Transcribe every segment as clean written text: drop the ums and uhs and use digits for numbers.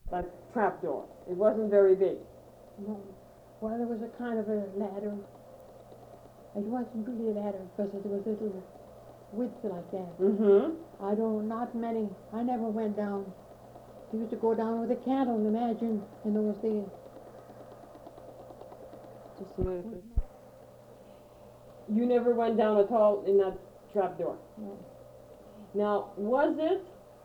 That trap door. It wasn't very big. No. Well, there was a kind of a ladder. It wasn't really a ladder because it was a little width like that. Mm-hmm. Not many. I never went down. You used to go down with a candle, imagine, in those days. Just a minute. You never went down at all in that trap door? No. Now, was it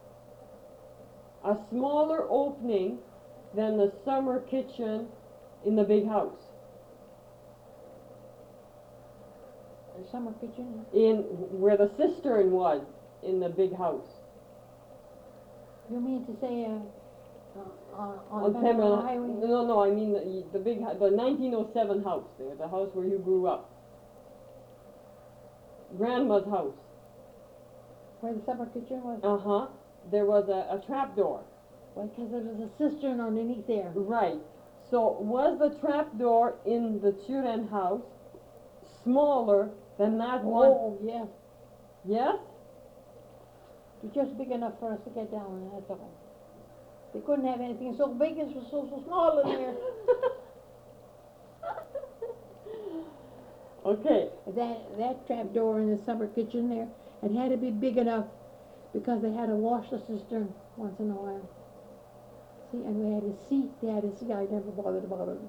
a smaller opening than the summer kitchen in the big house? The summer kitchen? In where the cistern was in the big house? You mean to say On the Pembroke highway? No, I mean the big, the 1907 house there, the house where you grew up. Grandma's house. Where the summer kitchen was? Uh-huh. There was a trap door. Well, because there was a cistern underneath there. Right. So was the trap door in the Turin house smaller than that one? Oh, yeah. Yes? It's just big enough for us to get down, that's all. They couldn't have anything so big and so small in there. Okay. That trap door in the summer kitchen there, it had to be big enough because they had to wash the cistern once in a while. See, and we had to see. They had to see. I never bothered about it.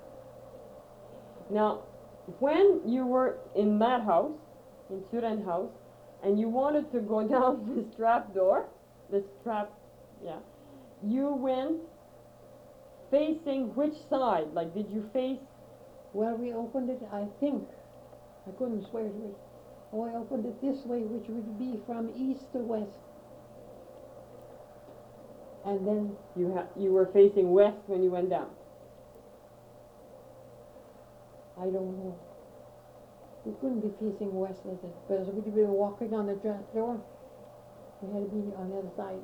Now, when you were in that house, in Turin house, and you wanted to go down this trap door, you went facing which side? Like, did you face? Well, we opened it, I think. I couldn't swear to it. Oh, I opened it this way, which would be from east to west. And then You were facing west when you went down. I don't know. We couldn't be facing west, was it? Because we'd be walking on the trap door. We had to be on the other side.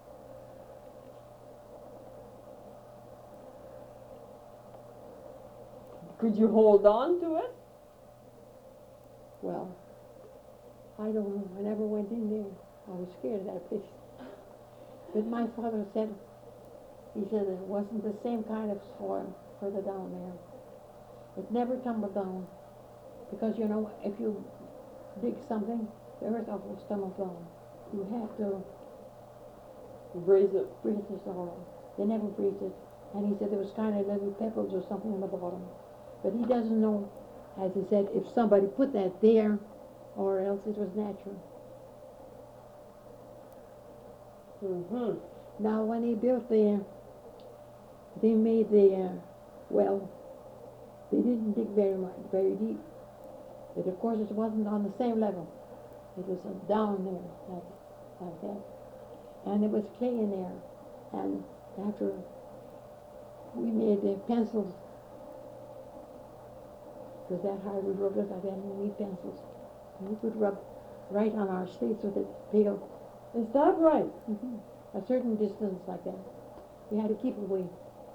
Could you hold on to it? Well, I don't know. I never went in there. I was scared of that place. But my father said, he said it wasn't the same kind of soil further down there. It never tumbled down. Because, you know, if you dig something, the earth will tumble down. You have to Braise it. breathe the soil. They never breathed it. And he said there was kind of little pebbles or something in the bottom. But he doesn't know, as he said, if somebody put that there or else it was natural. Mm-hmm. Now, when they built there, they made the well. They didn't dig very deep. But of course, it wasn't on the same level. It was down there, like that. And there was clay in there. And after we made the pencils, because that hard we rubbed it like that, and we made pencils. And we could rub right on our slates with it, pale. Is that right? Mm-hmm. A certain distance like that. We had to keep away.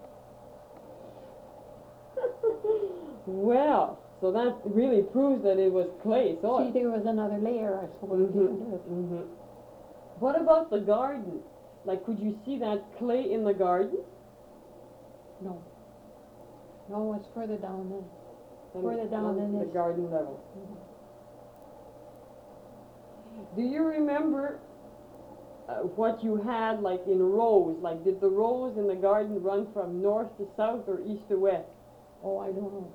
Well, so that really proves that it was clay soil. See, there was another layer, I suppose. Mm-hmm. What about the garden? Like, could you see that clay in the garden? No. No, it's further down then. Than Further down than the this. garden level. Mm-hmm. Do you remember what you had, like, in rows? Like, did the rows in the garden run from north to south or east to west? Oh, I don't know.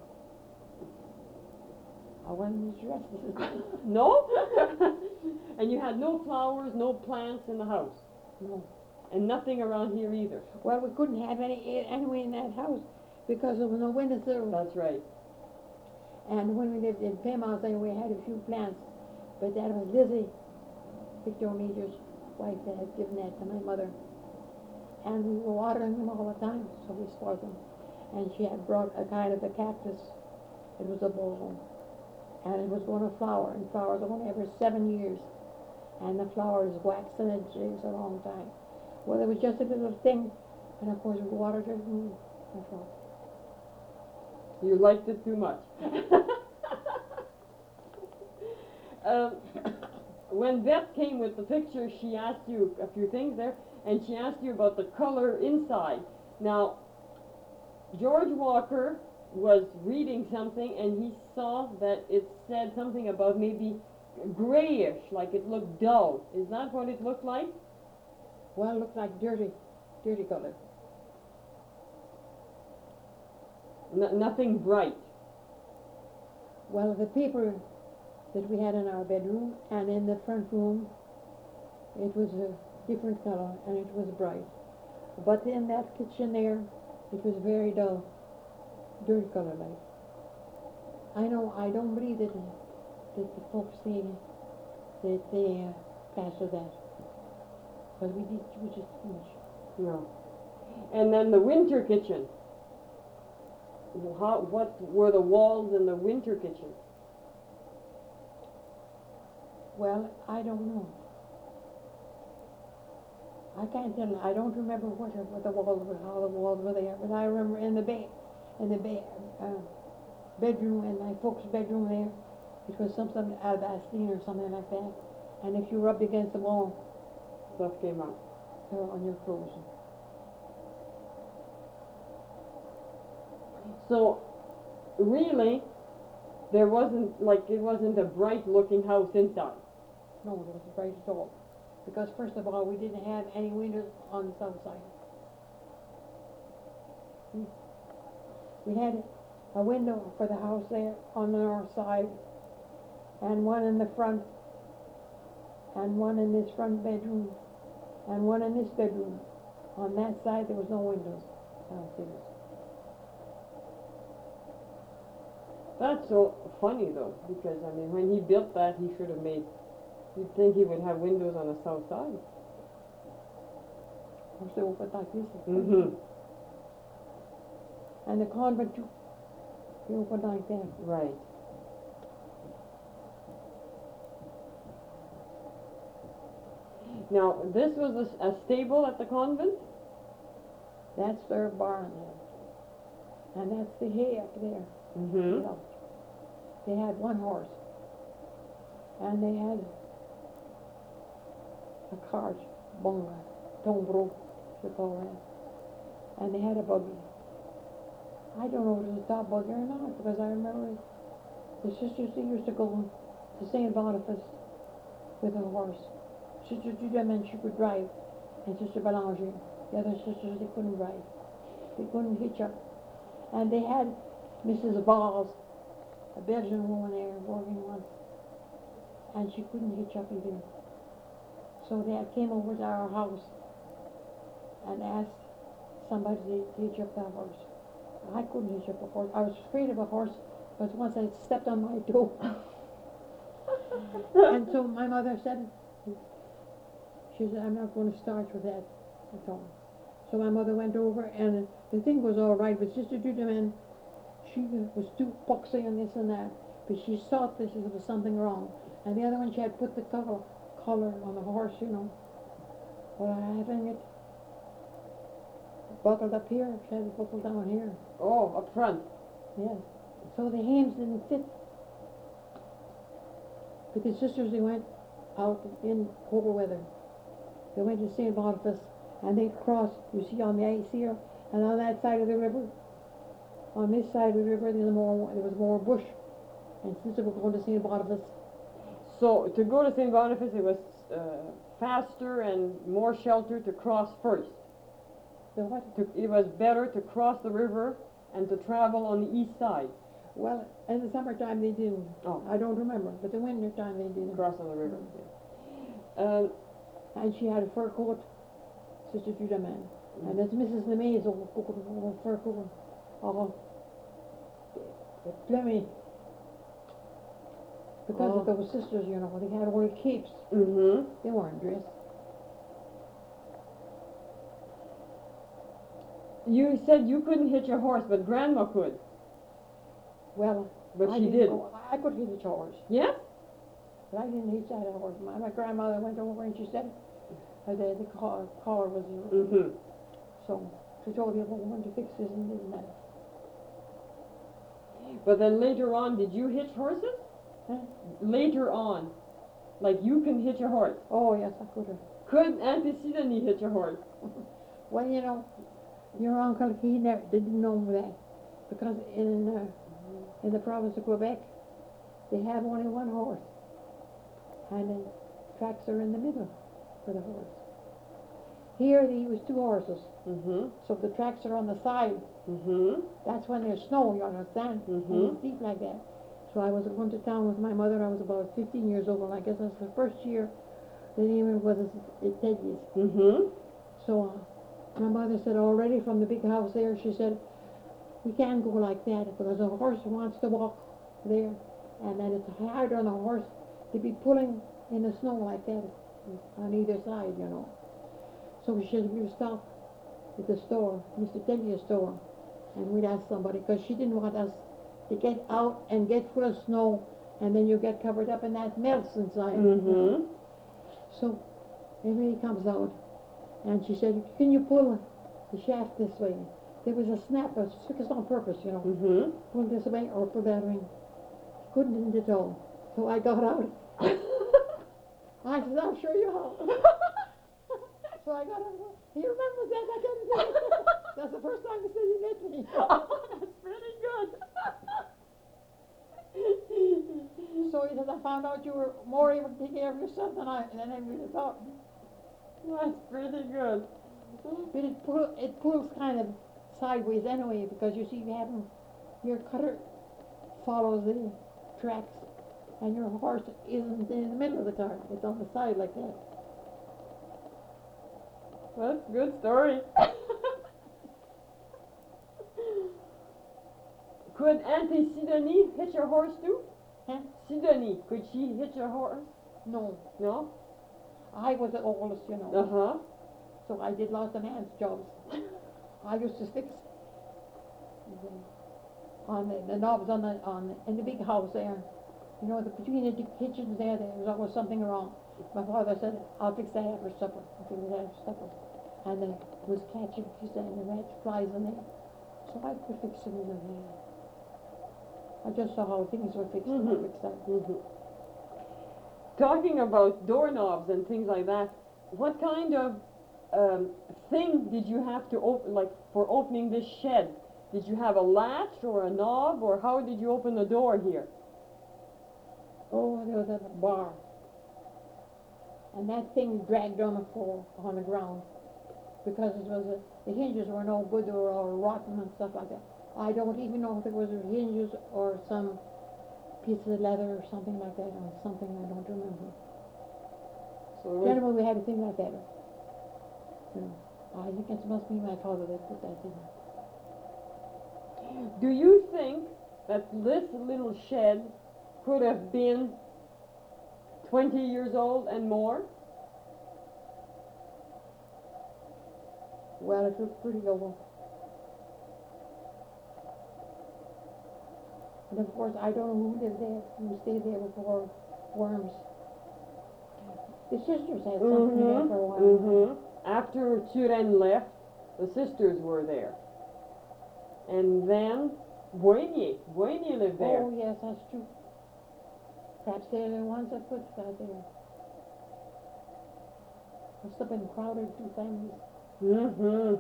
I wasn't interested. No? And you had no flowers, no plants in the house? No. And nothing around here either? Well, we couldn't have anyway in that house because there was no windowsill. That's right. And when we lived in Plymouth, we had a few plants, but that was Lizzie, Victor Major's wife, that had given that to my mother. And we were watering them all the time, so we spoiled them. And she had brought a kind of a cactus. It was a bulb. And it was going to flower, and flowers are only every 7 years. And the flowers waxed and it takes a long time. Well, it was just a little thing, and of course we watered it, and that's all. You liked it too much. when Beth came with the picture, she asked you a few things there, and she asked you about the color inside. Now, George Walker was reading something, and he saw that it said something about maybe grayish, like it looked dull. Is that what it looked like? Well, it looked like dirty color. Nothing bright. Well, the paper that we had in our bedroom and in the front room, it was a different color and it was bright. But in that kitchen there, it was very dull, dirty color like. I don't believe that the folks say that they plaster that. But we just too much. No. And then the winter kitchen. What were the walls in the winter kitchen? Well, I don't know. I can't tell you. I don't remember what the walls were, how the walls were there. But I remember in the bedroom, in my folks' bedroom there, it was something albastine or something like that. And if you rubbed against the wall, Stuff came out. on your clothes. So, really, it wasn't a bright looking house inside. No, it wasn't bright at all. Because first of all, we didn't have any windows on the south side. We had a window for the house there on the north side, and one in the front, and one in this front bedroom, and one in this bedroom. On that side, there was no windows downstairs. That's so funny though, because I mean, when he built that, he should have made. You'd think he would have windows on the south side. Or so open like this. Mm-hmm. And the convent too. They opened like that. Right. Now, this was a stable at the convent? That's their barn there. And that's the hay up there. Mm-hmm. You know. They had one horse. And they had a cart, bunga, tombro, they call that. And they had a buggy. I don't know if it was a top buggy or not, because I remember the sisters, they used to go to St. Boniface with a horse. Sister Judeman, she could drive, and Sister Belanger. The other sisters, they couldn't drive. They couldn't hitch up. And they had Mrs. Balls, a Belgian woman there, working once, and she couldn't hitch up either. So they came over to our house and asked somebody to hitch up that horse. I couldn't hitch up a horse. I was afraid of a horse, but once I stepped on my toe. And so my mother said, she said, I'm not going to start with that at all. So my mother went over, and the thing was all right, but Sister Judeman, she was too poxy and this and that, but she thought this was something wrong. And the other one, she had put the collar on the horse, you know. Well, having it buckled up here, she had it buckled down here. Oh, up front. Yes. So the hames didn't fit. But the sisters, they went out in cold weather. They went to St. Boniface, and they crossed, you see on the ice here, and on that side of the river. On this side of the river, there was more bush. And sister was going to St. Boniface. So to go to St. Boniface, it was faster and more shelter to cross first. So what? It was better to cross the river and to travel on the east side. Well, in the summertime they didn't. Oh. I don't remember, but the winter time they didn't. Cross on the river. Mm. And she had a fur coat, Sister Judah man. And it's Mrs. LeMay's old fur coat. The Flemmy. Because of those sisters, you know, they had only capes. Mm-hmm. They weren't dressed. You said you couldn't hitch a horse, but Grandma could. Well, But I she didn't did. go- I could hitch a horse, Yes? but I didn't hitch that horse. My grandmother went over and she said the collar was Mm-hmm. so she told the other woman to fix this and didn't that. But then later on, did you hitch horses? Huh? Later on, Like you can hitch a horse. Oh, yes, I could have. Could Auntie Sidonie hitch a horse? Well, you know, your uncle, he never didn't know that. Because in the province of Quebec, they have only one horse. And the tracks are in the middle for the horse. Here they use two horses. Mm-hmm. So the tracks are on the side. Mm-hmm. That's when there's snow, you understand? And it's deep like that. So I was going to town with my mother. I was about 15 years old. And I guess that's the first year that even was it Teddy's. Mm-hmm. So my mother said already from the big house there, she said, we can't go like that because a horse wants to walk there. And then it's hard on a horse to be pulling in the snow like that on either side, you know. So she said, we'll stop at the store, Mr. Teddy's store, and we'd ask somebody, because she didn't want us to get out and get full of snow, and then you get covered up and that melts inside. Mm-hmm. So everybody comes out, and she said, can you pull the shaft this way? There was a snap, it was fixed on purpose, you know. Mm-hmm. Pull this way or pull that way. Couldn't at all. So I got out. I said, I'll show you how. So I got out. He remembers that. I couldn't do it. That's the first time he said he met me. Oh, that's pretty good. So he said, I found out you were more able to take care of yourself than I really thought. That's pretty good. But it pulls kind of sideways anyway, because you see you have your cutter follows the tracks, and your horse isn't in the middle of the car. It's on the side like that. That's a good story. Could Auntie Sidonie hitch her horse too? Huh? Sidonie, could she hitch her horse? No, No? I was the oldest, you know. Uh-huh. So I did lots of man's jobs. I used to fix on the knobs in the big house there. You know, between the kitchens there was always something wrong. My father said, I'll fix that after supper. I'll fix that after supper. And then it was catching and the rats, flies in there. So I could fix it with a hand. I just saw how things were fixed and I fixed that. Mm-hmm. Talking about doorknobs and things like that, what kind of thing did you have to open, like for opening this shed? Did you have a latch or a knob, or how did you open the door here? Oh, there was a bar. And that thing dragged on the floor, on the ground. Because it was the hinges were no good, they were all rotten and stuff like that. I don't even know if it was hinges or some piece of leather or something like that, or something I don't remember. So Generally, we had a thing like that. You know, I think it must be my father that put that in. do you think that this little shed could have been 20 years old and more? Well, it looked pretty old. And of course, I don't know who lived there, who stayed there before Worms. The sisters had something there for a while. Mm-hmm. After Turenne left, the sisters were there. And then Boigny lived there. Oh, yes, that's true. Perhaps they're the ones that put that there. Must have been crowded, two families. Mm-hmm.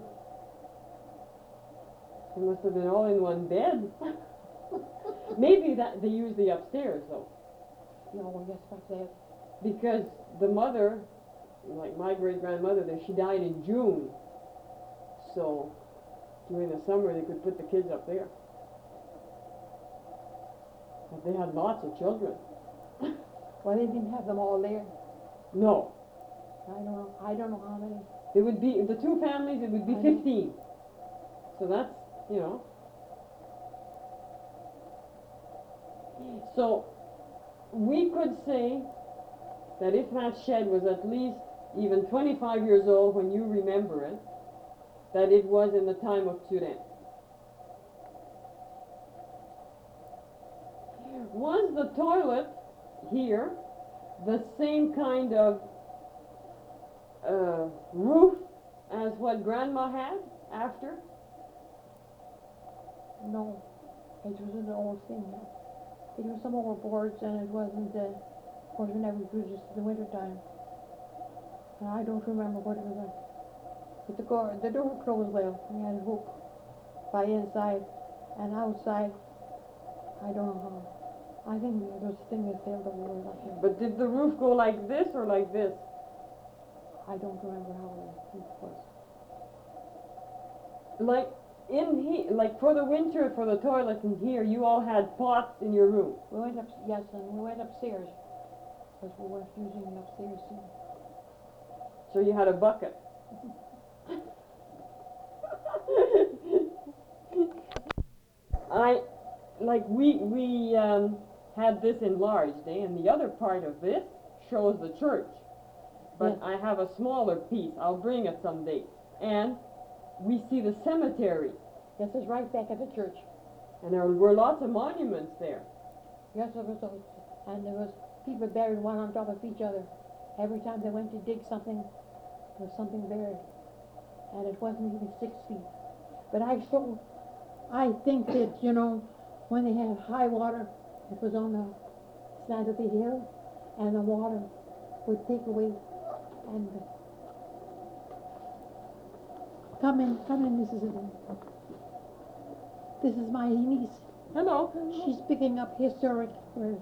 They must have been all in one bed. Maybe that they used the upstairs though. No, yes, perhaps they had. Because the mother, like my great-grandmother, she died in June. So during the summer they could put the kids up there. But they had lots of children. Well, they didn't have them all there. No. I don't know how many. It would be, the two families, it would be I know. 15. So that's, you know. So we could say that if that shed was at least even 25 years old when you remember it, that it was in the time of Turenne. Was the toilet here the same kind of roof as what Grandma had after? No, it was an old thing. It was some old boards, and it wasn't Of course, we never used it in the winter time. And I don't remember what it was like. But the door closed well. We had a hook by inside and outside. I don't know how. I think it was a thing that failed the war like that. But did the roof go like this or like this? I don't remember how it was. Like in here, like for the winter, for the toilet in here, you all had pots in your room. We went up, yes, and we went upstairs. Because we weren't using it upstairs too. So you had a bucket. We had this enlarged, and the other part of this shows the church. But Yes. I have a smaller piece. I'll bring it someday. And we see the cemetery, Yes, it's right back at the church. and there were lots of monuments there. Yes, there was, and there was people buried one on top of each other. Every time they went to dig something, there was something buried. And it wasn't even 6 feet. But I think that, you know, when they had high water, it was on the side of the hill, and the water would take away and come in, Mrs. Eden. This is my niece. Hello. She's picking up historic words.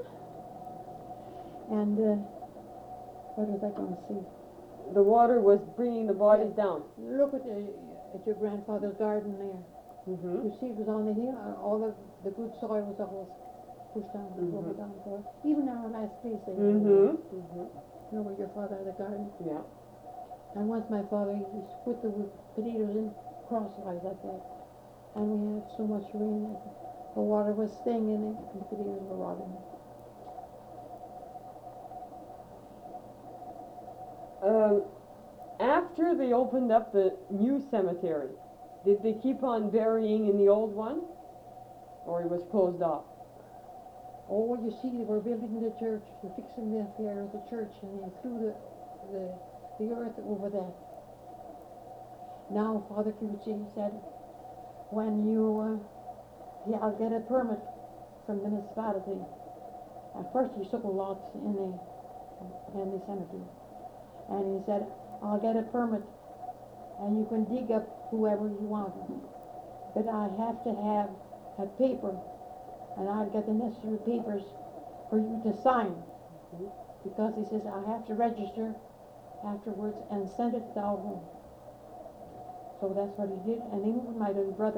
And what was I going to say? The water was bringing the bodies down. Look at your grandfather's garden there. Mm-hmm. You see, it was on the hill, and all the good soil was always pushed down, over down for it. Even our last place there. Mm-hmm. You know where your father had a garden? Yeah. And once my father used to put the potatoes in crosswise like that. And we had so much rain that the water was staying in it, and the potatoes were rotting. After they opened up the new cemetery, did they keep on burying in the old one? Or it was closed off? Oh, you see, they were building the church, they're fixing the affair of the church, and they threw the earth over that. Now, Father Clucci said, when you, I'll get a permit from the municipality. At first he took lots in the cemetery. And he said, I'll get a permit, and you can dig up whoever you want. But I have to have a paper, and I'll get the necessary papers for you to sign. Because he says, I have to register afterwards and send it to our home. So that's what he did, and he moved my little brother.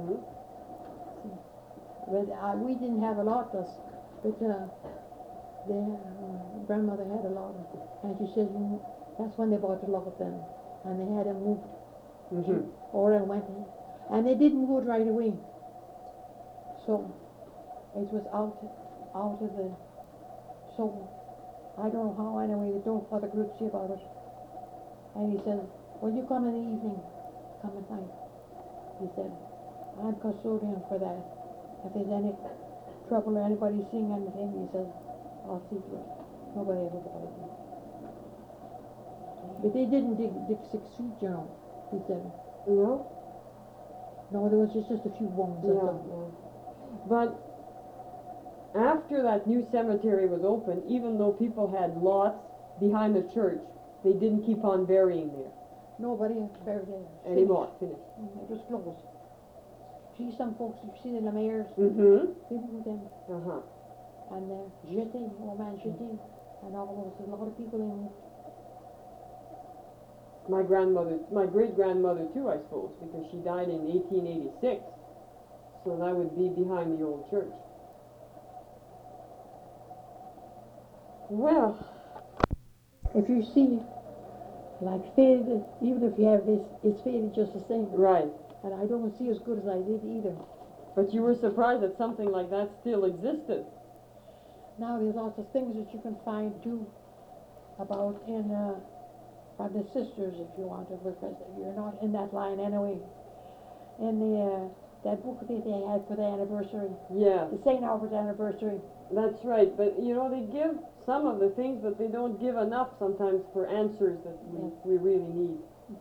But we didn't have a lot, but grandmother had a lot, and she said that's when they bought the lot then, and they had him moved. Or I went, and they didn't go right away. So it was out of the. So I don't know how anyway. They told Father Grucci about it, and he said, "Well, you come in the evening, come at night." He said, "I'm custodian for that. If there's any trouble or anybody seeing anything," he says, "I'll see to it. Nobody ever bothered me." But they didn't dig 6 feet, you know. He said. No? No, there was just a few bones. Yeah. But after that new cemetery was open, even though people had lots behind the church, they didn't keep on burying there. Nobody buried there. Anymore. Finished. It was closed. See some folks, you see the Lemaire's, Mm-hmm. they moved them. Uh-huh. And Jeté, old man Jeté, and all those, a lot of people they moved. My great-grandmother too, I suppose, because she died in 1886. So that would be behind the old church. Well, If you see, like faded, even if you have this, it's faded just the same. right. And I don't see as good as I did either. But you were surprised that something like that still existed. Now there's lots of things that you can find too about from the sisters if you want to, because you're not in that line anyway. In that book that they had for the anniversary, Yeah, the St. Albert anniversary. that's right. But you know, they give some of the things, but they don't give enough sometimes for answers that we really need.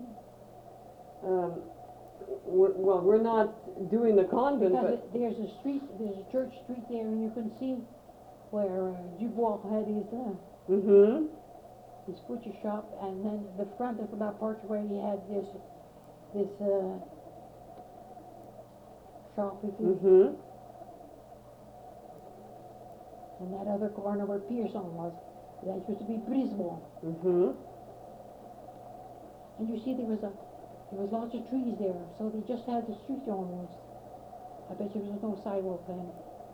We're not doing the convent, Because but there's a church street there, and you can see where Dubois had Mm-hmm. his butcher shop, and then the front of that porch where he had this shop, if you, Mm-hmm. and that other corner where Pearson was, that used to be Brisbane. Mm-hmm. And you see there was lots of trees there, so they just had the street almost. I bet you there was no sidewalk then.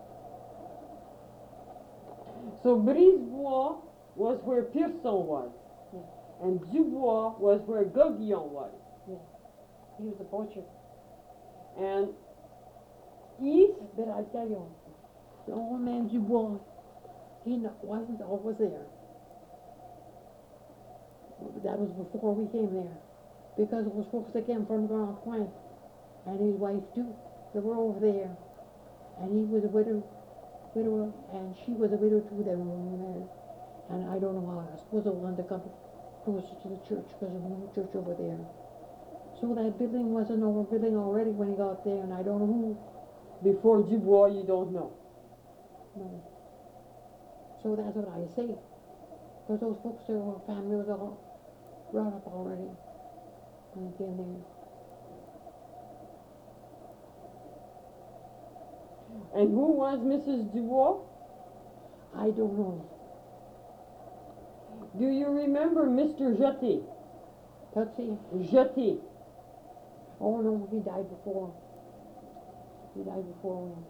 So Brisebois was where Pearson was. Yeah. And Dubois was where Gauguillon was. He was the butcher. And east, But I tell you, the old man Dubois, wasn't always there. That was before we came there. Because it was folks that came from Grand Coin, and his wife too. They were over there. And he was a widower, and she was a widow too, they were married. And I don't know how, I suppose they wanted to come closer to the church, because there was no church over there. So that building was an old building already when he got there, and I don't know who. before Dubois, you don't know. No. So that's what I say. Because those folks, their family was all brought up already when they came there. And who was Mrs. Dubois? I don't know. Do you remember Mr. Jeté? Tootsie? Jeté. Oh no, he died before. He died before we.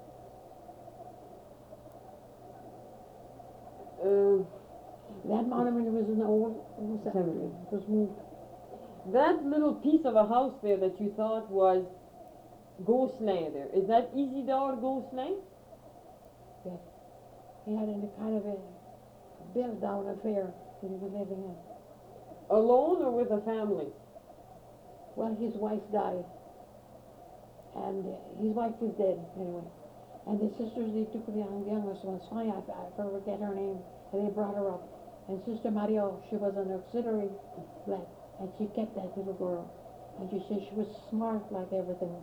That monument was in the old cemetery. It was moved. That little piece of a house there that you thought was Gosselin there, is that Isidore Gosselin? Yes. He had a kind of a built down affair that he was living in. Alone or with a family? Well, his wife died. And his wife was dead, anyway. And the sisters, they took the youngest one, Sonia, I forget her name, and they brought her up. And Sister Maria, she was an auxiliary black, and she kept that little girl. And she said she was smart like everything.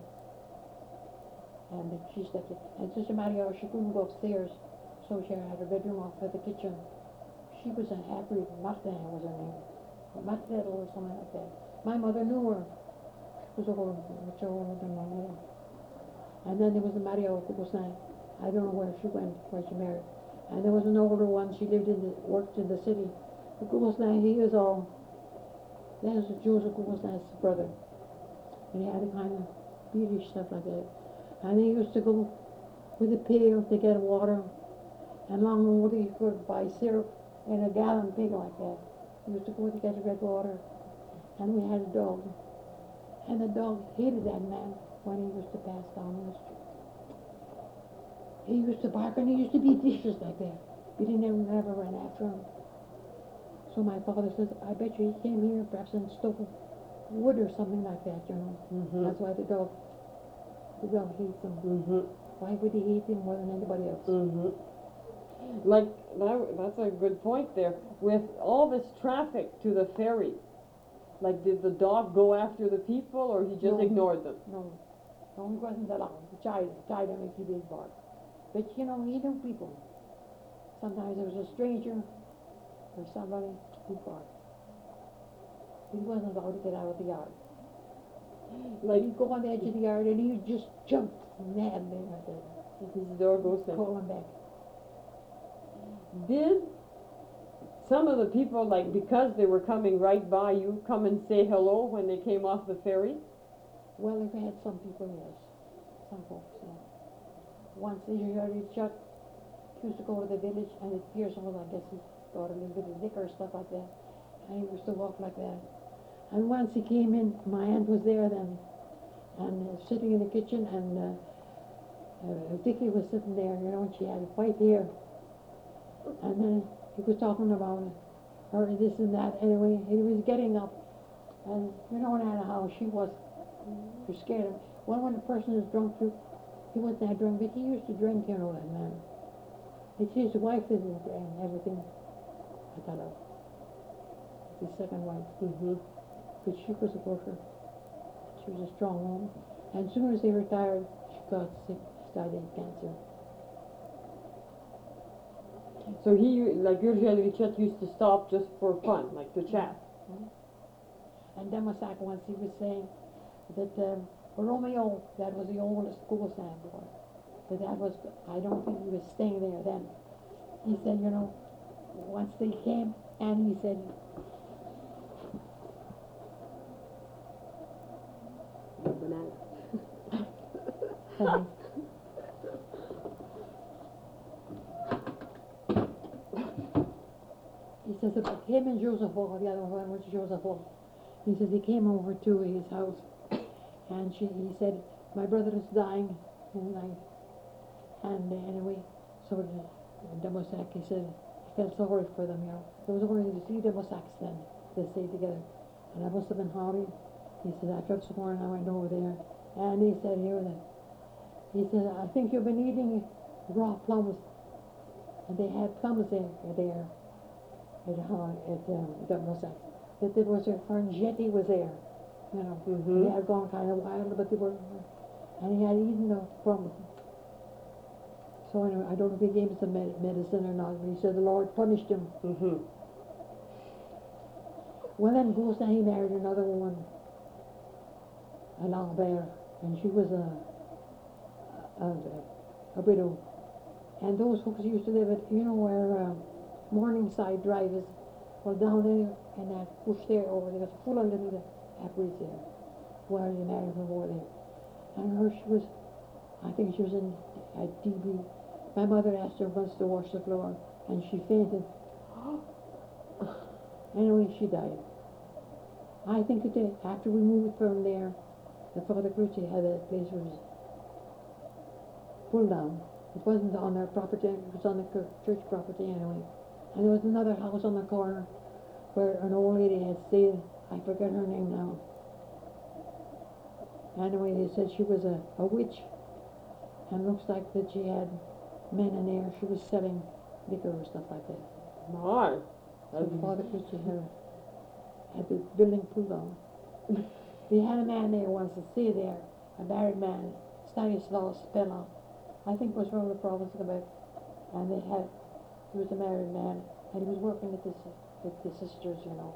And she stepped in. And Sister Maria, she couldn't go upstairs, so she had her bedroom off of the kitchen. She was a half-breed, Martin was her name. Martin or something like that. My mother knew her. She was much older than my mother. And then there was the Maria Gosselin. I don't know where she went, where she married. And there was an older one, she worked in the city. The Gosselin, he was all, that was Joseph Gosselin's brother. And he had a kind of beatish stuff like that. And he used to go with a pail to get water. And long over he could buy syrup in a gallon pig like that. He used to go to get red water. And we had a dog. And the dog hated that man when he used to pass down the street. He used to bark and he used to be vicious like that. But he never ran after him. So my father says, I bet you he came here perhaps and stole wood or something like that, you know. Mm-hmm. That's why the dog hates him. Mm-hmm. Why would he hate him more than anybody else? Mm-hmm. Like, that's a good point there. With all this traffic to the ferry, like, did the dog go after the people, or he just No. ignored them? No. No, he wasn't allowed. He tried him if he did bark. But you know, he knew people. Sometimes there was a stranger or somebody who barked. He wasn't allowed to get out of the yard. Like, he'd go on the edge of the yard and he'd just jump mad like that. Isidore Gosselin. Call him back. Did some of the people, like, because they were coming right by you, come and say hello when they came off the ferry? Well, if we had some people, yes. Some folks, yeah. Once the yard had shut, he used to go to the village, and it Pearson was, I guess, he got a little bit of liquor, stuff like that. And he used to walk like that. And once he came in, my aunt was there then, and sitting in the kitchen, and Vicky was sitting there, you know, and she had white hair. And then he was talking about her, this and that. Anyway, he was getting up, and you know, Nana, how she was, you're scared of him. Well, when a person is drunk, he wasn't that drunk, but he used to drink, you know, that man. It's his wife that was and everything. I thought of his second wife. Mm-hmm. But she was a worker. She was a strong woman. And as soon as they retired, she got sick, started cancer. So he, like usually Richard used to stop just for fun, like to chat. And Demasak once he was saying that Romeo, that was the oldest Gulsan boy, but that was, I don't think he was staying there then. He said, you know, once they came, and he said, Banana. uh, he says that him and Joseph Hall, the other one was Joseph Hall. He says he came over to his house, and he said, my brother is dying in the night. And anyway, so Demasak, he said, he felt sorry for them, you know. There was only the 3 Demasaks then, they stayed together. And I must have been Holly. He said, I felt sorry and I went over there. And he said, here that, he said, I think you've been eating raw plums. And they had plums there at Demasak. That there was a Ferngeti was there, you know. Mhm. They had gone kind of wild, but they were, and he had eaten the plums. So anyway, I don't know if he gave him some medicine or not, but he said the Lord punished him. Mhm. Well, then Gulsan, he married another woman, a Lambert, and she was a widow. And those folks used to live at, you know, where Morningside Drive is, well, down there in that bush there over there, it's full of little apples there, where they married her over there. And her, she was, I think she was in at DB. My mother asked her once to wash the floor, and she fainted. Anyway, she died. I think it did. After we moved from there, the Father Cruci had a place was pulled down. It wasn't on their property, it was on the church property anyway. And there was another house on the corner where an old lady had stayed. I forget her name now. Anyway, they said she was a witch, and looks like that she had men in there. She was selling liquor or stuff like that. My. So Father Christian had the building pulled down. They had a man there once to stay there, a married man, Stanislaus Spella, I think was from the province of Quebec. And he was a married man, and he was working with the sisters, you know.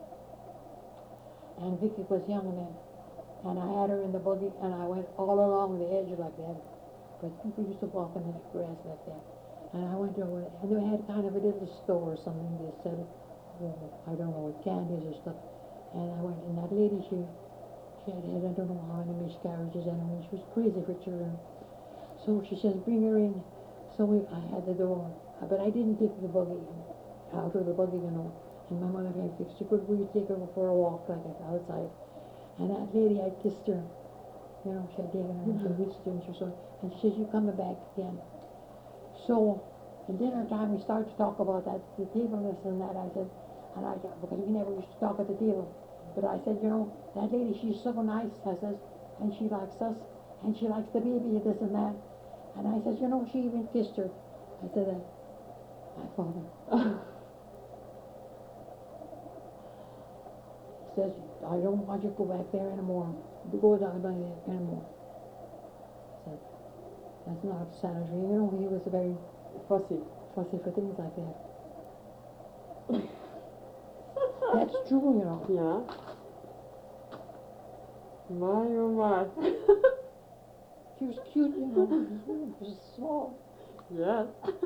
And Vicky was young then, and I had her in the buggy, and I went all along the edge like that. But people used to walk in the grass like that. And I went over, and they had kind of a little store or something. They said, I don't know, with candies or stuff. And I went, and that lady, she had I don't know how many miscarriages, and she was crazy for children. So she says, bring her in. So I had the door, but I didn't take the buggy out of the buggy, you know. And my mother had fixed. She could we take her for a walk like that outside. And that lady, I kissed her. You know, she had taken her to Winston or so. And she says, you coming back again. So, at dinner time, we started to talk about that, the table this and that. I said, because we never used to talk at the table. But I said, you know, that lady, she's so nice, I says, and she likes us, and she likes the baby, this and that. And I says, you know, she even kissed her. I said, my father. He says, I don't want you to go back there anymore. Go down by there anymore. I said, that's not sanitary. You know, he was very Fussy. fussy for things like that. That's true, you know. Yeah. My, oh my. She was cute, you know. She was small. Yes.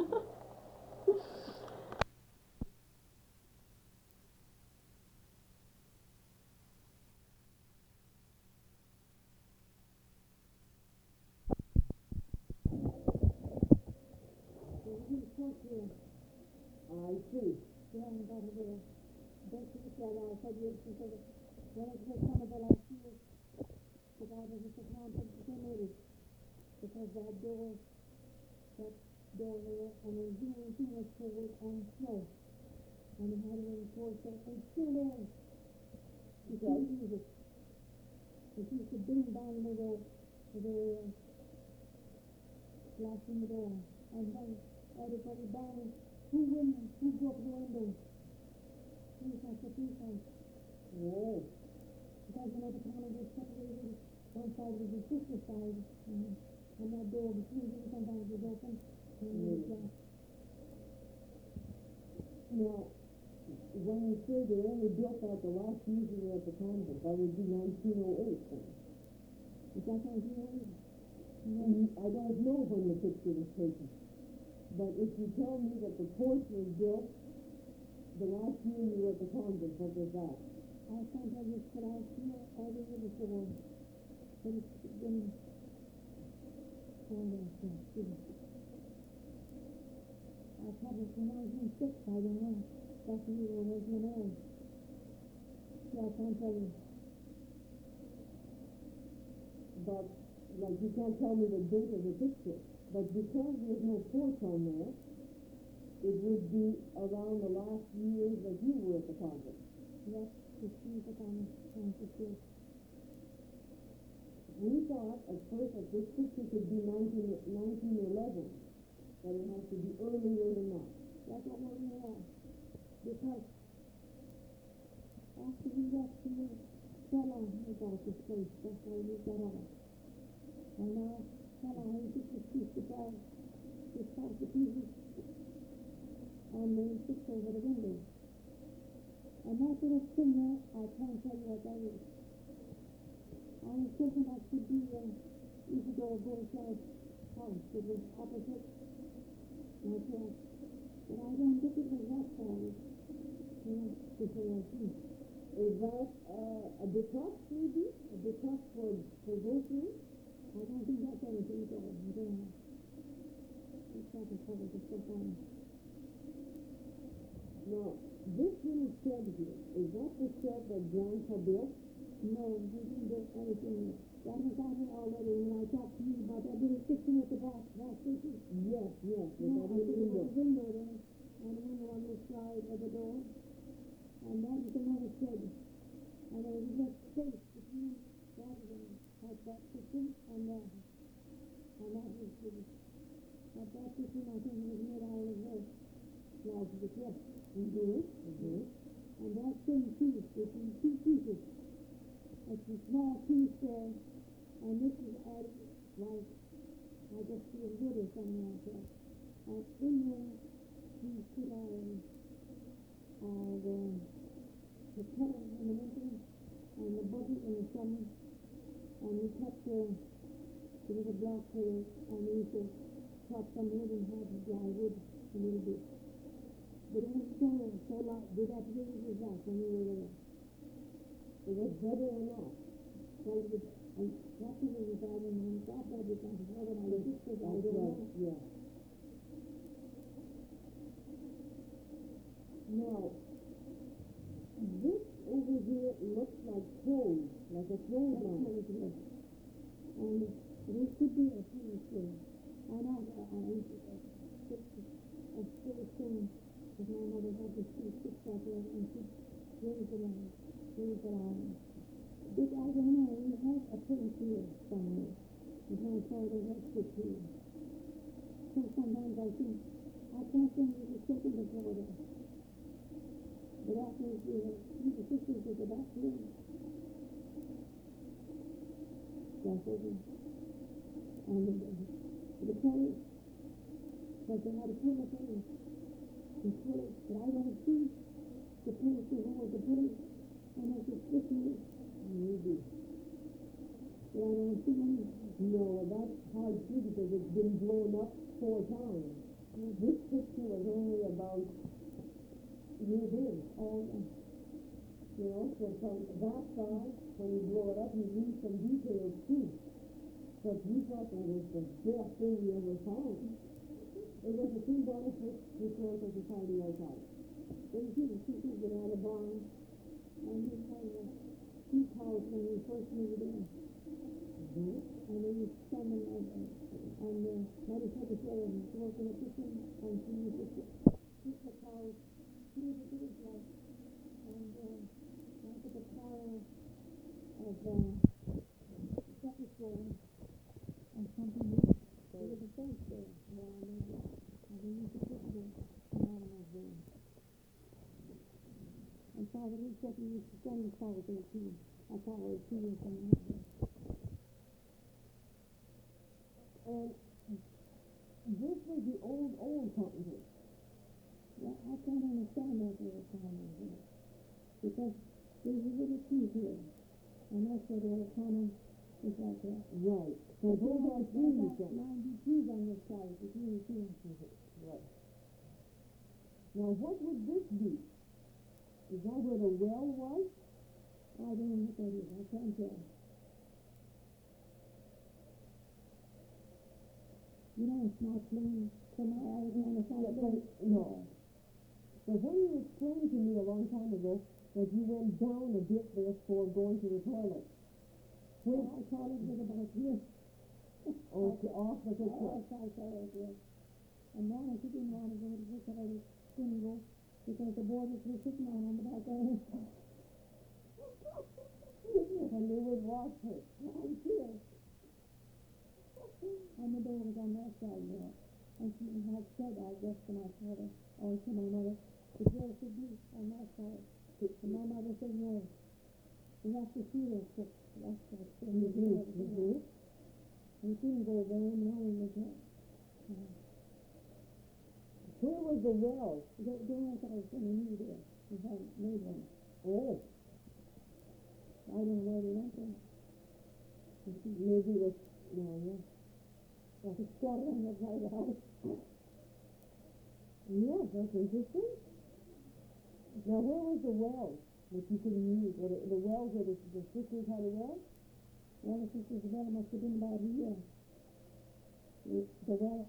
I see. Yeah, that was it. Then she said, I said, she said, when it was some of the last years, the guy was just a conference, they made it. Because that door there, and the thing was cold and snow. And it had a little cold set, and still there. She couldn't use it. It used to bring down with the glass in the door. And then everybody banging, who broke the window? Police house. Oh. Because you know the corner was separated. One side was the sister side, and that door between them sometimes was open, and it was glass. Now, when you say they only built out the last years you were at the convent, that would be 1908 then. Is that 1908? I don't know when the picture was taken, but if you tell me that the porch was built the last year you were at the convent, what was that? I can't tell you the last year or the year before, but it's been, I probably from 1906, I don't know. That's the year I was married. Yeah, I can't tell you. But, like, you can't tell me the date of the picture, but because there's no porch on there, it would be around the last years that you were at the convent. Yes, it's the common, for sure. We thought at first that this picture could be 1911, but it has to be earlier than that. That's what we're doing now. Because after we got to Stella, we got this place, that's why we got out. And now, Stella, he took this piece of bag, this house of pieces, and they fixed over the window. And that little thing there, I can't tell you what that is. I was thinking that could be Isidore Beauchamp house. It was opposite my church. But I don't think it was that size. Before I see. Is that a Ducross maybe? A Ducross for grocery? I don't think that's anything at all. I don't know. It's not a cover to stuff on. Now, this little shed here, is that the shed that Grandpa built? No, he didn't do anything. That was out here already when I talked to you about that little kitchen at the back. That's it. Yes, with No, that I little think window. there was a window there, and a window on this side of the door. And that was another shed. And there was a space between that and that kitchen and that. And that was the, that kitchen, I think it was made out of wood. Like the cliff. And that same piece, it's in two pieces. It's a small piece there, and this is added, like, I guess to a wood or something like that. And in there, we put the kettle in the winter, and the bucket in the summer, and we kept the little block there, and we used to chop some wood and have the dry wood a little bit. But it was so light, did that really was that when we were there. It was better or not? Well, it was, and that's what it was bad, and when it got bad, it got bad, and I fixed it, I don't know. Yeah. Now, this over here looks like clothes, like a clothesline. That's what it was. And this could be a place there. I know, I used to fix a silly thing, because my mother had this fix out there, and she raised it on. This, I don't know, we had a place here somewhere, with my father left it here. So sometimes I think, I can't think it was taken before that. But after the sisters at the back here, that's over. And the place, but they had a full of place. The place, but I don't see the place that was the place, and it's just 50 years. Maybe. But I don't see any. No, that's hard too because it's been blown up 4 times. This picture was only about years in. You know, so from that side, when you blow it up, you lose some details too. But we thought that was the best thing we ever found. It was a symbolic historical society outside. They did the sisters that had a barn, and we had a sheep house when we first moved in. And they used to send them and Mother Secretary was working at the kitchen, and she used to keep the cows, feed the pigs like, and I took a pile of second floor and something else. There was a fence there around there, and they used to put the animals there. And Father Lee said he used to send the cows there too. I thought it was too or something like that. And this was the old convent. Well, I can't understand that little comment here, because there's a little key here, and that's where the little comment is like that. Right, so But those are trees got then. 90 trees on this side, it's really true. Right. Now, what would this be? Is that where the well was? I don't know what that is, I can't tell. You know, it's not plain, from my eyes, and it's not plain. No. So when you explained to me a long time ago that you went down a bit there for going to the toilet. Well, I thought it was about here. Okay, off the picture. Yes, I thought it was. And now she didn't want to go to the toilet, couldn't go, because the boarders were sitting on the back of her. And they would watch her. I'm sure. And the door was on that side there. And she had said, I guess, to my father, or to my mother, the door should be on that side. And my mother said, no, we have to see this. That's what she Mm-hmm. We couldn't go very long with her. Where was the well? They went out when we knew there. We had made one. Oh, I don't know where they went then. maybe it was, no, yeah. It's squatted on the side of the house. Yeah, that's interesting. Now, where was the well that you couldn't use? The well where the sisters had a well? Well, the sister's well must have been about here. The well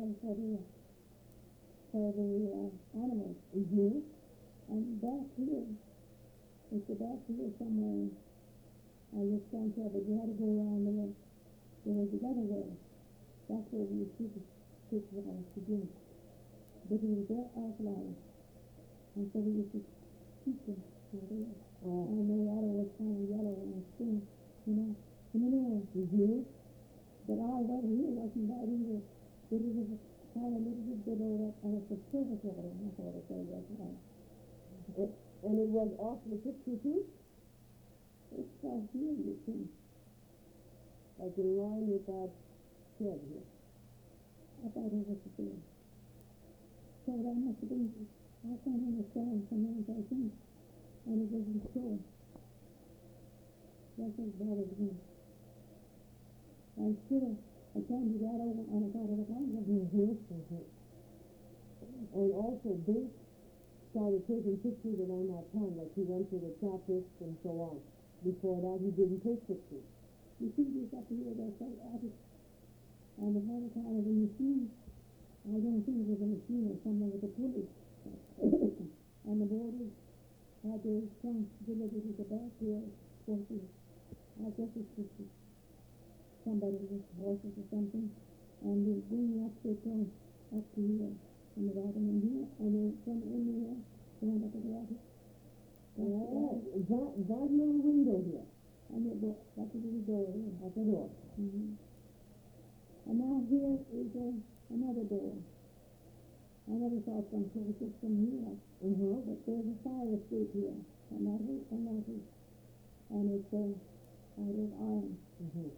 for the animals. Mm-hmm. And back here, it's back here somewhere. I just can't tell, but you had to go around there. There was another well. That's where we used to take water to drink. But it was very alkaline. And so we used to keep them over there. Oh. And the water was kind of yellow and thin, you know, in the middle. Mm-hmm. But our water here wasn't bad either. But it was kind of a little bit below that, and it's a surface water, that's what I say, that's right. And it was off the picture too? It's right here, you see. Like in line with that shed here. I thought it was there. So that must have been, I can't understand sometimes I think, and it doesn't show. That's what bothers me. And still, I can't do that over on the side of the mountain. Mm-hmm. Mm-hmm. And also, Bink started taking pictures around that time, like he went to the Trappist and so on. Before that, he didn't take pictures. You see this up here, that's like attic. And the whole time of the machine, I don't think it was a machine or something with a pulley. And the boarders had their trunks delivered to the back here, horses. I guess it's just somebody with horses or something. And they bring up their trunks up to here, in the bottom in here, and then from in here, going up to the attic. Oh, that little window here. And they go, that's a little door here. At the door. Mm-hmm. And now here is another door. I never saw it from closer from here, Mm-hmm. but there's a fire escape here, and that is, and it's out of iron, Mm-hmm.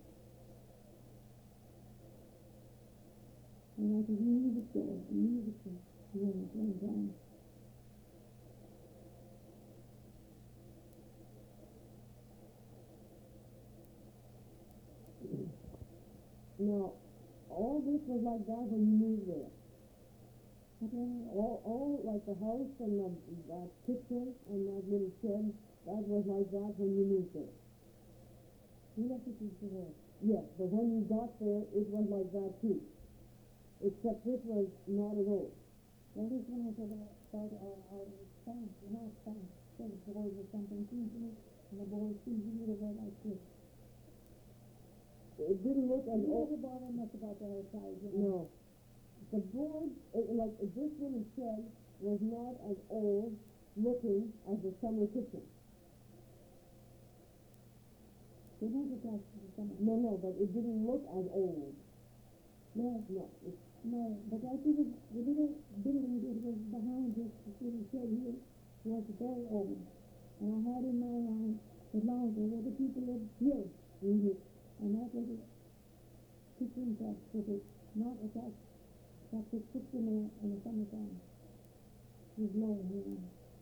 and that's a music door, a music room at one time. Now, all this was like that when you moved there. Okay. All like the house and that kitchen and that little shed, that was like that when you moved there. Yes, it is the word. Yes, but when you got there, it was like that too. Except this was not at all. That is when I said about our Spanish, not Spanish, said the boys or something, and the boys seemed to be like this. It didn't look as You old. never bother much about the outside, you know. No. The board, like this little shed, was not as old looking as the summer kitchen. They weren't attached to the summer. No, but it didn't look as old. No, no, but I think the little building that was behind this little shed here was very old. And I had in my mind that longer where the people lived here. Mm-hmm. And that was a kitchen that was not attached. That was cooked in there in the summertime. She's low, you know.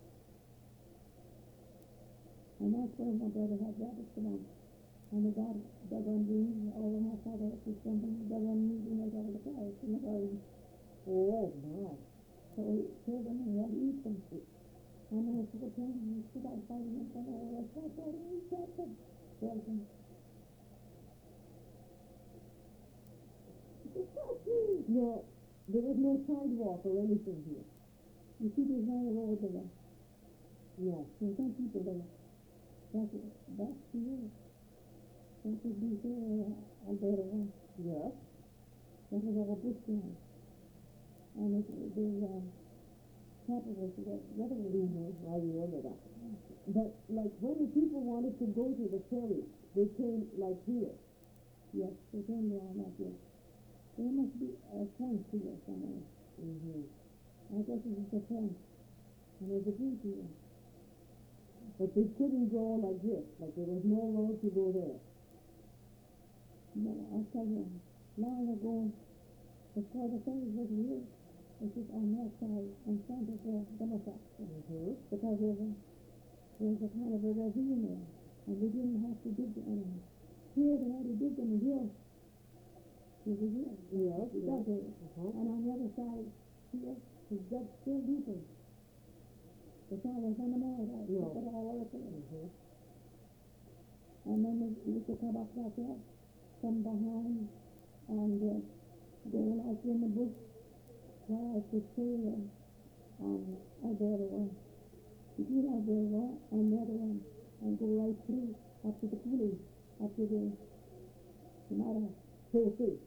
And that's where my brother had rabbits come on. And they got dug underneath, all of my father was something, dug underneath and they got the carrots in the garden. Oh, my. So we killed them and we had to eat them. And then we took a plane and we stood outside and said, oh, let's try to eat them. Killed them. Now, there was no sidewalk or anything here. You see, there's no road there. No. There's no people there. That's here. That would be here, Alberta one. Yes. That was our bush land. And it, the capital was the other way. I remember that. But, like, when the people wanted to go to the ferry, they came, like, here. Yes, they came there on that, yes. There must be a fence here somewhere. Mm-hmm. I guess it's a fence. And there's a gate here. But they couldn't go like this, like there was no road to go there. No, I'll tell you, long ago, before the ferry was here, it was on that side, in front of the Democrat. Mm-hmm. Because there's a kind of a ravine there, and we didn't have to dig anything. Here, they had to dig in the hill. There's a hill. Yes, It's yes. up there. Uh-huh. And on the other side, here, it's dug still deeper. The town was on the more, right? No. They put all over there. Mm-hmm. And then they used to come up like that, from behind, and go like in the bush, where I could see Alberta one. Between Alberta one and the other one, and go right through, up to the coulee, up to the Mara. Tennessee.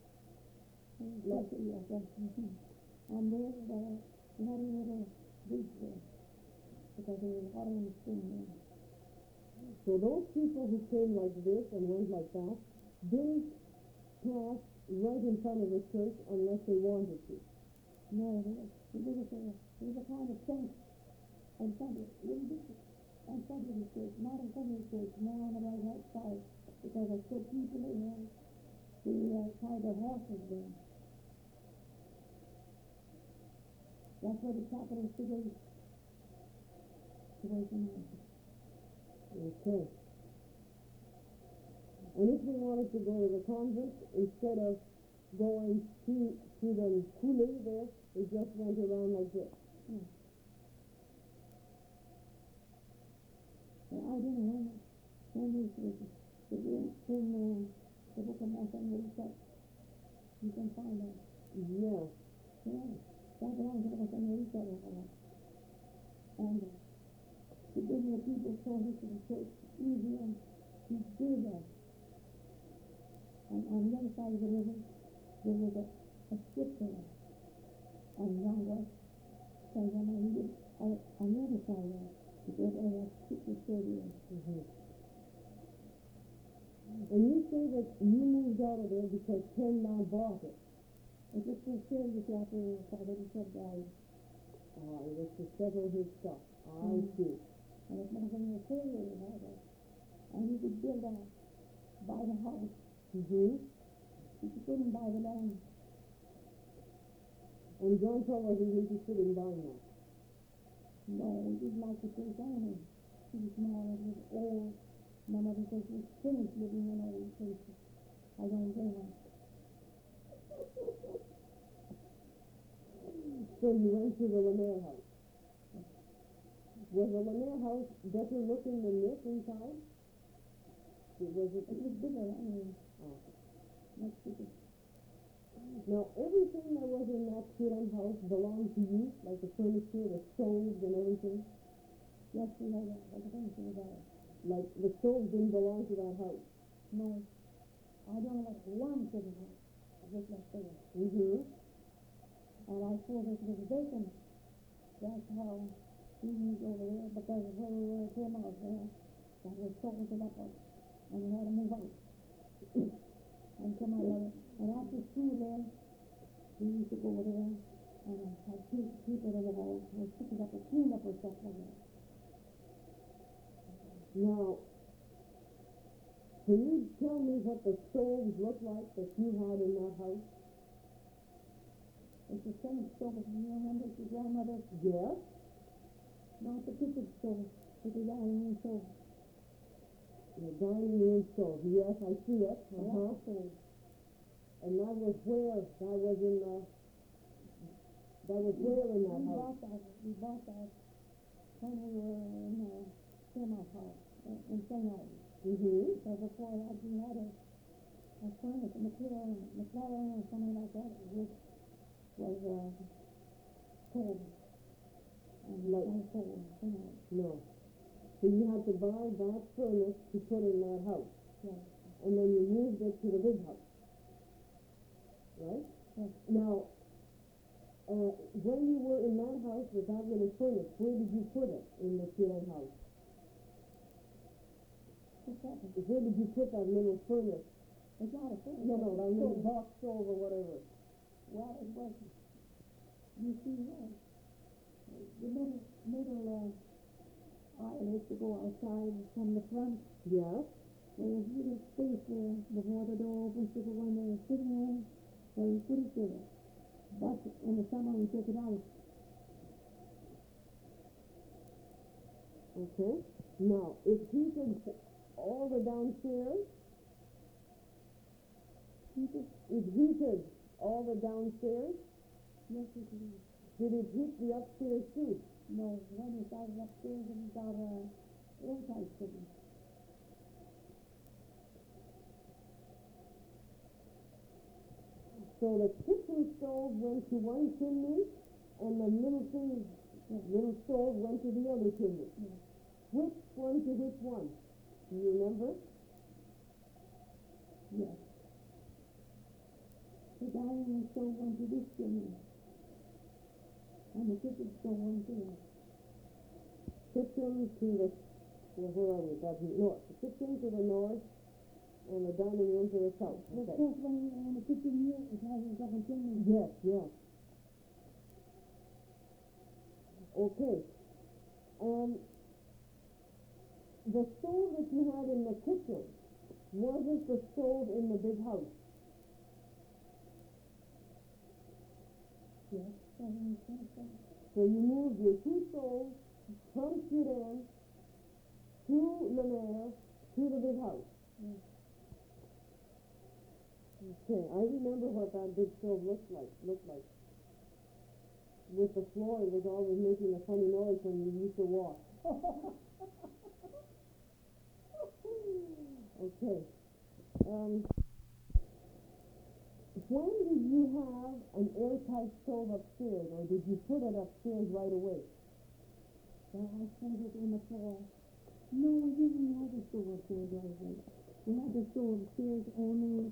Yes, yes, yes. And there, we had a little beach there, because there was water in the spring there. So those people who came like this and went like that didn't pass right in front of the church unless they wanted to. No, there was a kind of fence in front of it, little bit in front of the church, not in front of the church, more on the right hand side, because I said people in there, they tied their horses there. That's where the capital is today. Away from the Okay. And if we wanted to go to the convent, instead of going to the coulee there, we just went around like this. Well, I don't know when this was, in the book of Matthew, you can find that. Yeah. Yeah, that belongs to the book of Matthew. And to bring the people closer to the church, easier to do that. And on the other side of the river, there was a ship there. And John was, so when I did, on the other side there, because I had ship was still there. Mm-hmm. And you say that you moved out of there because Ken now bought it. It just was serious after Father Bishop died. It was to settle his stuff. I see. And it's nothing to say about it. And he could build out, buy the house. Mm-hmm. He couldn't buy the land. And John Paul wasn't interested in buying that. No, he didn't like the place owner. He was small and he was old. My mother says he was finished living in old places. I don't blame him. So you went to the Lemaire house. Was the Lemaire house better looking than this inside? It was bigger anyway. Oh. Much bigger. Now, everything that was in that Kiran house belonged to you, like the furniture, the stoves and everything? Yes, we had a furniture about it. Like, the stove didn't belong to that house? No, I don't like one sitting here. I just left there. Mm-hmm. And I suppose it was vacant. That's how we moved over there, because when we were came out there, that was sold to that one. And we had to move out. And come out there. And after school there, we used to go over there and have people that were picking up and clean up or stuff like that. Now, can you tell me what the stoves looked like that you had in that house? It's the same stove, you remember your grandmother, Yes? not the kitchen stove, but the dining room stove. The dining room stove, yes, I see it, uh-huh. Stove. And that was where, that was in that house? We bought that when we were in, Fairmount House, in St. Albans. Mm-hmm. So before that, we had a furnace, a McLaren or something like that, which was, cold. And Like- it was cold, you know, No. So you had to buy that furnace to put in that house, yeah, and then you moved it to the big house, right? yes. Now, when you were in that house with that little furnace, where did you put it in the Sheeran house? What's that? Where did you put that little furnace? It's not a furnace. No, that little Stove. box stove or whatever. Well, it wasn't. You see, the middle aisle to go outside from the front. Yes? There was a little space there before the door opens to go in the sitting room, so you put it there. But in the summer we took it out. Okay. Now, it heated all the downstairs? It heated all the downstairs? Yes, it is. Did it heat the upstairs too? No, when we started upstairs and we got airtight fitting. So the kitchen stove went to one chimney, and the little stove went to the other chimney. Yeah. Which one to which one? Do you remember? Yes. The dining room stove went to this chimney. And the kitchen stove went there. Kitchen to the, well, where are we? That's north. The kitchen to the north, and the dining room to the south. The Okay. first one in the kitchen here, it has a double chimney. Yes, yes. Okay. The stove that you had in the kitchen, wasn't the stove in the big house? Yes, that makes sense. So you moved your two stoves from Sudan to Lemaire to the big house. Yes. Okay, I remember what that big stove looked like. With the floor, it was always making a funny noise when you used to walk. Okay. When did you have an airtight stove upstairs, or did you put it upstairs right away? Well, I put it in the fall. No, we didn't have a stove upstairs right away. We had the stove upstairs only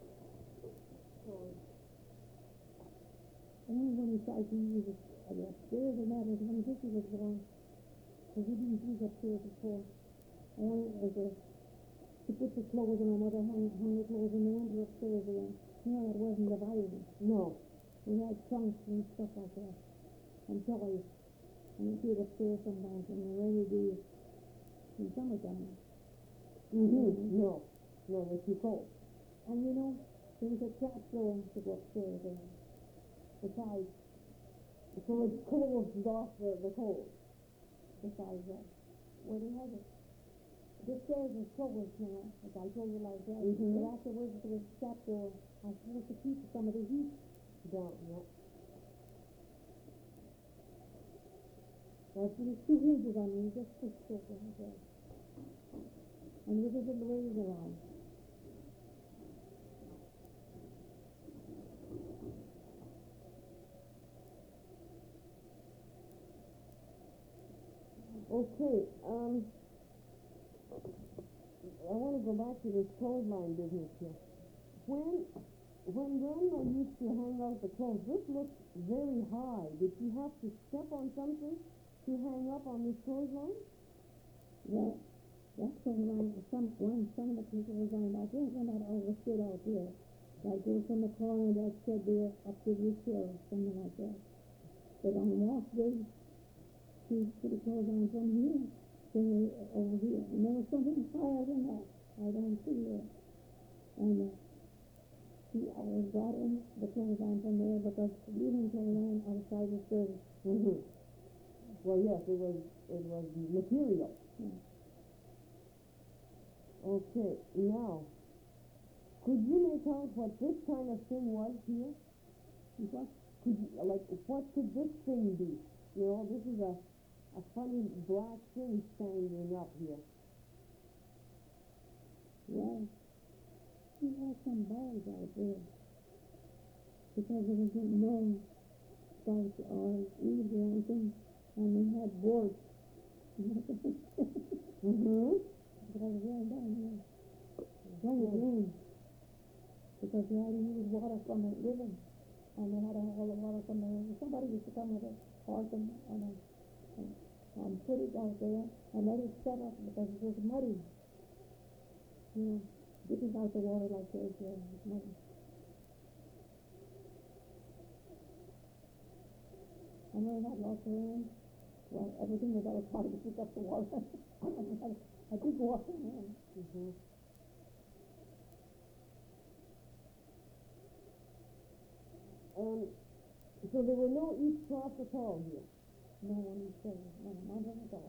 when we started to use it upstairs, and that was when Vicky was born. Because we didn't use upstairs before. Only as to put the clothes, and my mother hung the clothes in the window upstairs again. No, it wasn't divided. No. We had trunks and stuff like that, and toys. And we put it upstairs sometimes in the rainy days, in summertime. Mm-hmm. No, it's too cold. And you know, there was a trap door to go upstairs there. The sides, So it closed off the cold. besides that. Where they had it. The stairs was closed, you know, as I told you like that. Mhm. But afterwards there was a trap door. I was supposed to keep some of the heat. Down, yeah. There was 2 hinges on me, just pushed open like that. And we did the blaze around. Okay, I want to go back to this clothesline business here. When Grandma used to hang out the clothes, this looked very high. Did she have to step on something to hang up on this clothesline? Well, that's when some of the people was on, I think when that always stood out there. Like goes from the corner of that shed there up to this hill, something like that. But on wash days, she put the clothes on from here to over here. And there was something higher than that. I don't see it. And I was brought in the clothesline from there because leaving clothesline outside is dirty. Mm-hmm. Well, yes, it was material. Yeah. Okay, now, could you make out what this kind of thing was here? What? Could you, like, what could this thing be? You know, this is a funny black thing standing up here. Well, we had some bars out there because there was no spouts or eaves or anything, and we had boards. Mm-hmm. But I was laying down here when it rained because we had to use water from the river, and we had to haul the water from the river. Somebody used to come with a horse and put it out there and let it set up because it was muddy. You know, dipping out the water like this, yeah, it's muddy. And when we had lots of rain, well, everything was outside to pick up the water. I did go up there. Mm-hmm. So there were no east troughs at all here? No one is there, no, not at all.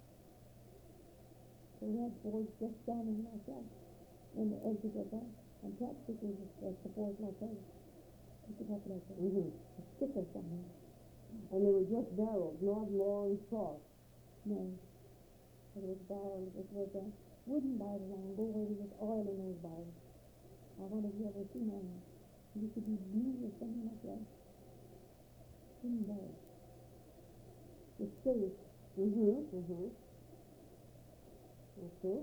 So we had boards just standing like that, in the edges of that, and chopsticks that support like that. Pick it up like that. Mm-hmm. A stick or something. And they were just barrels, not long troughs? No. It was barrels, it was a wooden barrel and go where there was oil in those barrels. I wonder if you ever seen one. It used to be blue or something like that. Wooden barrel. The spirit. Mm-hmm. Mm-hmm. Okay.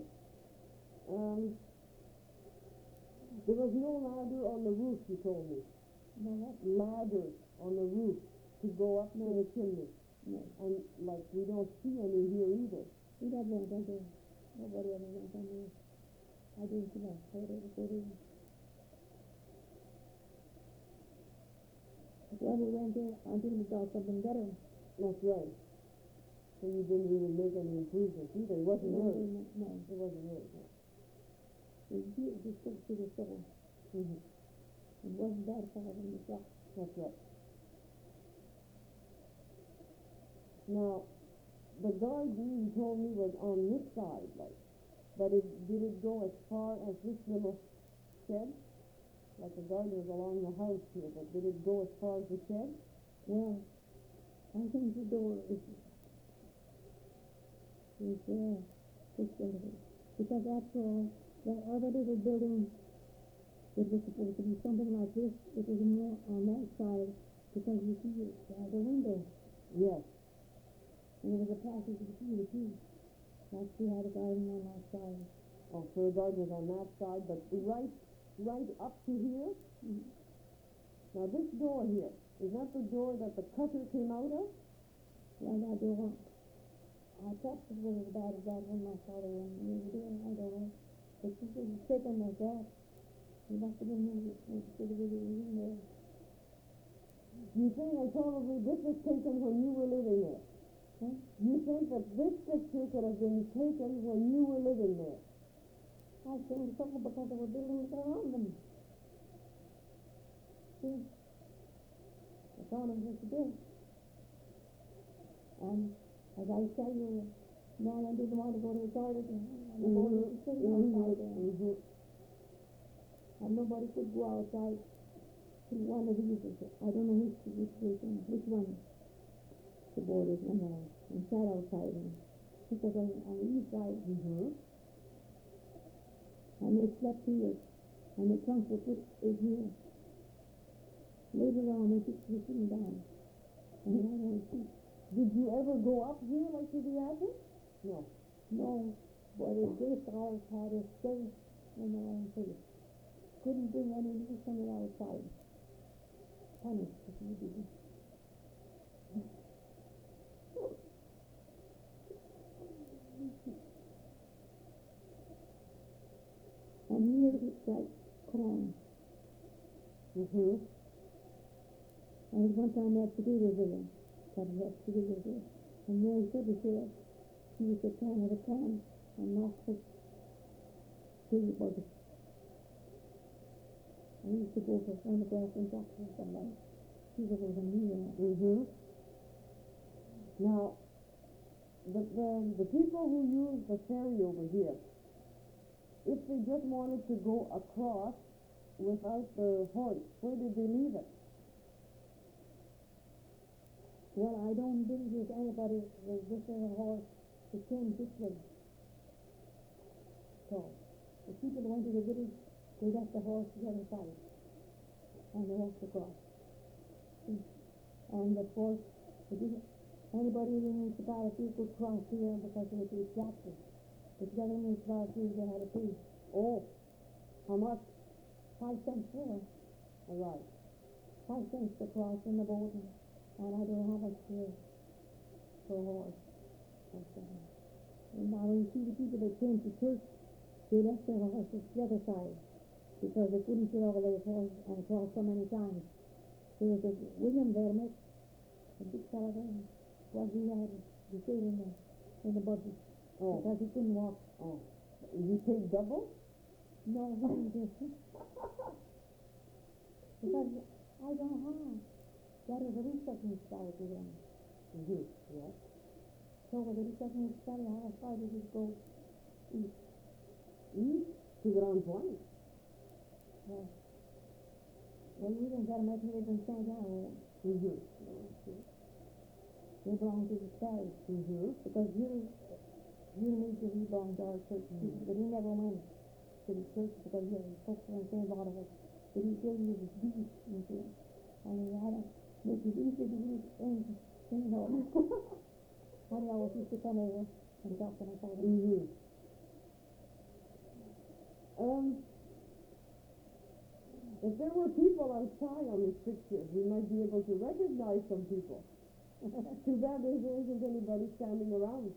There was no ladder on the roof, you told me. No, what? Ladders on the roof to go up to the chimney. No. And, like, we don't see any here either. We never went on there. Nobody ever went on there. I didn't see that. I would ever go there. Well, we went there until we got something better. That's right. So you didn't even make any improvements either. It wasn't yours. No. It wasn't yours, no. We just took to the store. Mm-hmm. It wasn't that far from the shop. That's right. Now, the garden, you told me, was on this side, like, but did it go as far as this little shed? Like the garden was along the house here, but did it go as far as the shed? Well, I think the door is fixed into it. Because after all, that other little building, it was supposed to be something like this. It was more on that side because you see it has a window. Yes. And there was a passage between the two. Like we had a garden on that side. Oh, so the garden was on that side, but right up to here? Mm-hmm. Now this door here, is that the door that the cutter came out of? Well, that door, I thought it was as bad as that when my father went in there. I don't know. But since it was taken like that, he must have been in there. You think that probably this was taken when you were living there? Huh? You think that this picture could have been taken when you were living there? I think so because there were buildings around them. See? The farmers was big. And as I tell you, Nana didn't want to go to the toilet and the boy was sitting outside there. Mm-hmm. And nobody could go outside to one of these. I don't know which one. The board is one there. And sat outside and because on the east side. Mm-hmm. And they slept here. And the trunk was put is here. Later on they took the thing down. And I don't see. Did you ever go up here like to the attic? No. No, but this house had a stay in their own place. Couldn't bring any news from the outside. Punished if you didn't. And here it's like corn. Mm-hmm. And one time I had potatoes there. But we had potatoes there. And Mary said to her, she used to plant at a time and knock the potato bugs. And we used to go for phonographs and Jackson somebody. See what was a meeting. Mm-hmm. Now, the people who use the ferry over here, if they just wanted to go across without the horse, where did they leave it? Well, I don't think there's anybody with this little horse that came this way. So, the people who went to the village, they left the horse the other side. And they walked across. See? And of course, they didn't, anybody in the municipality could cross here because they were taxes. But the other municipalities, they had to pay Oh, how much? 5 cents more. All right. 5 cents to cross in the boat, and I don't know how much for a horse. But, and now when you see the people that came to church, they left their horses the other side because they couldn't fit all those horses and cross so many times. There was a William Vermette, a big fellow there, was he had to stay in the budget Oh. because he couldn't walk. Oh. You paid double? No, he didn't. Because I don't know how. That is a research municipality then. Mm-hmm. Yes. So with the research municipality, how far did it go east? East to Grand Point. Well, we didn't get much here in St. John. Mm-hmm. They belong to the parish. Mm-hmm. Because you need to belong to our church too. But he never went to the church because he was folks from St. Boniface. But he gave you his deed, you see. And he had to make it easy to read things over. And he always used to come over and talk to my father. Mm-hmm. If there were people outside on this picture, we might be able to recognize some people. Too bad there isn't anybody standing around.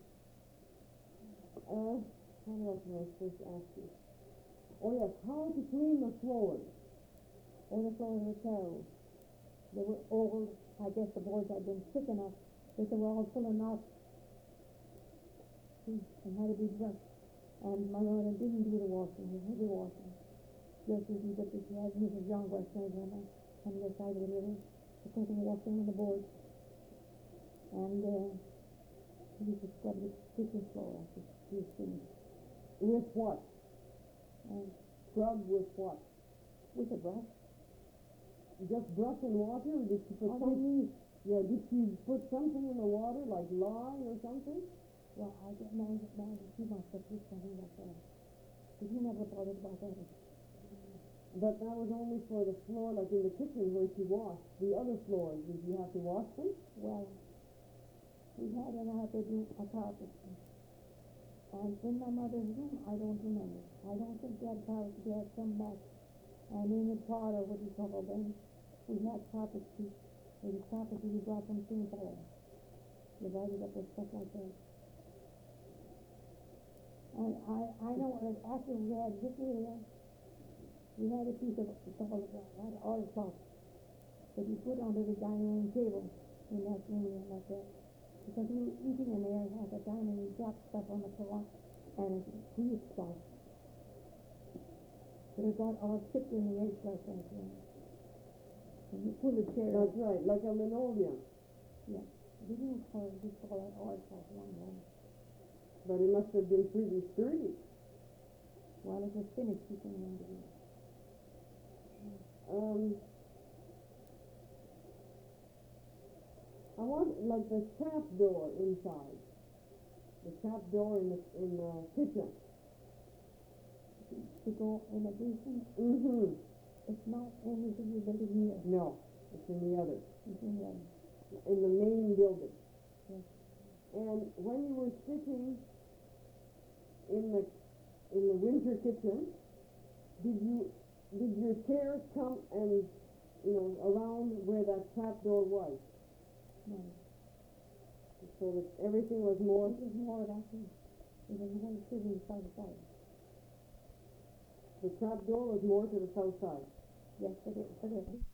What else was I supposed to ask you? Oh yes, how to clean the floors. All the floors were terrible. They were old. I guess the boys had been sick enough that they were all full of knots. And had to be brushed. And my mother didn't do the washing, the heavy washing. Just as you did, she had Mrs. John Westmaker on the other side of the river, the person washing on the board. And we used to scrub the kitchen floor after she was finished. With what? And Scrub with what? with a brush. Just brush and water, or did she put On her something? knees. Yeah, did she put something in the water, like lye or something? Well, I get mad she must have put something like that. But he never bothered about that. But that was only for the floor, like in the kitchen where she washed. The other floors, did you have to wash them? Well, we had in our bedroom a carpet. And in my mother's room, I don't remember. I don't think they had carpet, they had some back. And in the parlor, what you call then, we had carpet too. It was carpet we brought from St. Paul. Divided up with stuff like that. And I know that after we had this area, we had a piece of oilcloth that we put under the dining room table in that room like that. Because we were eating in there at the time and we dropped stuff on the floor and it greased stuff. But it got all chipped in the edge like that. And you pull the chair. That's right, like a linoleum. Yeah. We didn't call it, we call it oilcloth one way. But it must have been pretty sturdy. Well, it was finished, you can remember it. I want like the trap door inside. The trap door in the kitchen. To go in the basement, Mm-hmm. it's not in the building here. No, it's in the other. It's in the In the main building. Yes. And when you were sitting in the winter kitchen, did your chairs come and around where that trap door was? No. So that everything was more. It was more that way. It was more sitting side to side. The trap door was more to the south side. Yes, it is.